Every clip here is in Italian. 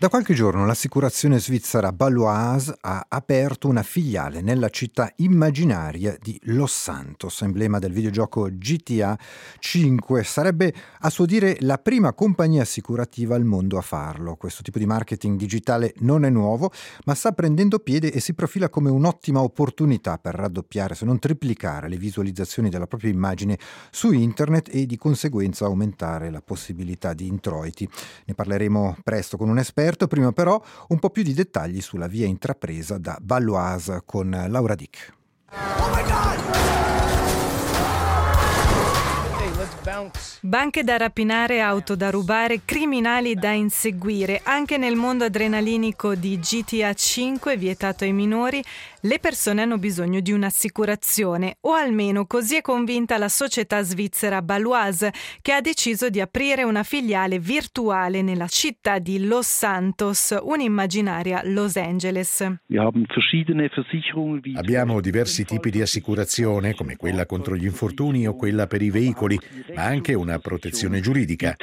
Da qualche giorno l'assicurazione svizzera Baloise ha aperto una filiale nella città immaginaria di Los Santos, emblema del videogioco GTA 5. Sarebbe a suo dire la prima compagnia assicurativa al mondo a farlo. Questo tipo di marketing digitale non è nuovo, ma sta prendendo piede e si profila come un'ottima opportunità per raddoppiare, se non triplicare, le visualizzazioni della propria immagine su internet e di conseguenza aumentare la possibilità di introiti. Ne parleremo presto con un esperto. Prima però un po' più di dettagli sulla via intrapresa da Baloise con Laura Dick. Oh my God! Banche da rapinare, auto da rubare, criminali da inseguire. Anche nel mondo adrenalinico di GTA 5, vietato ai minori, le persone hanno bisogno di un'assicurazione, o almeno così è convinta la società svizzera Baloise, che ha deciso di aprire una filiale virtuale nella città di Los Santos, un'immaginaria Los Angeles. Abbiamo diversi tipi di assicurazione, come quella contro gli infortuni o quella per i veicoli, ma anche una protezione giuridica.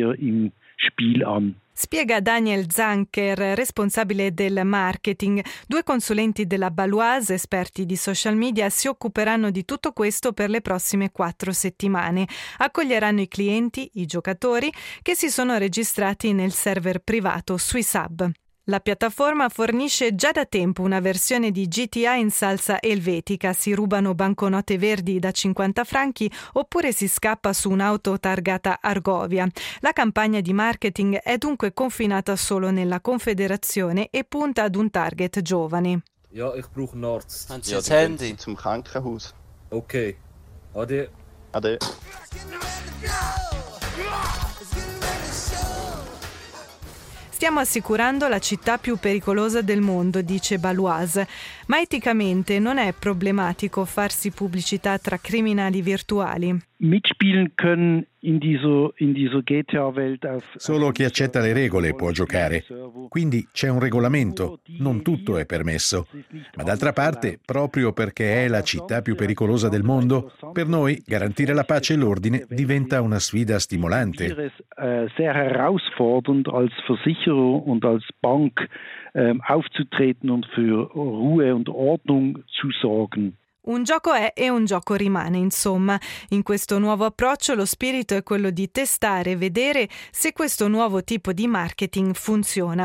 Spiega Daniel Zanker, responsabile del marketing. 2 consulenti della Baloise, esperti di social media, si occuperanno di tutto questo per le prossime 4 settimane. Accoglieranno i clienti, i giocatori, che si sono registrati nel server privato SwissHub. La piattaforma fornisce già da tempo una versione di GTA in salsa elvetica, si rubano banconote verdi da 50 franchi oppure si scappa su un'auto targata Argovia. La campagna di marketing è dunque confinata solo nella Confederazione e punta ad un target giovane. Ja, ich brauche einen Arzt. Haben Sie das Handy? Zum Krankenhaus. Okay. Ade. Ade. Stiamo assicurando la città più pericolosa del mondo, dice Baloise, ma eticamente non è problematico farsi pubblicità tra criminali virtuali. Mitspielen können in dieser GTA-Welt Solo chi accetta le regole può giocare. Quindi c'è un regolamento, non tutto è permesso. Ma d'altra parte, proprio perché è la città più pericolosa del mondo, per noi garantire la pace e l'ordine diventa una sfida stimolante. Sehr herausfordernd als Versicherer und als Bank aufzutreten und für Ruhe und Ordnung zu sorgen. Un gioco è e un gioco rimane, insomma. In questo nuovo approccio lo spirito è quello di testare e vedere se questo nuovo tipo di marketing funziona.